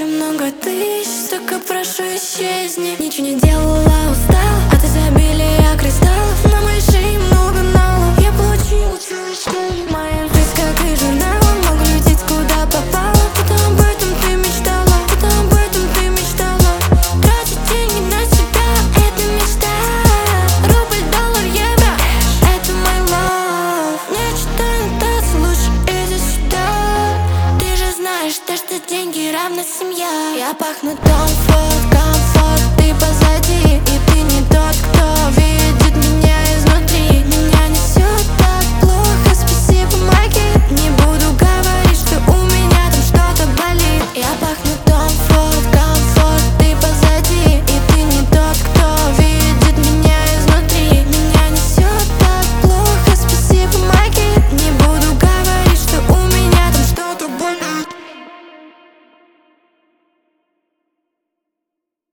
много тысяч, только прошу исчезни. Ничего не делала, устала от изобилия кристаллов. На моей шее много налов. Я получила моя жизнь как и журнал. Могу лететь куда попало. Будто об этом ты мечтала, будто об этом ты мечтала. Тратить деньги на себя — это мечта. Рубль, доллар, евро — это my love. Не читай нотации, лучше иди сюда. Ты же знаешь, то, что деньги равно семья. Я пахну Tom Ford.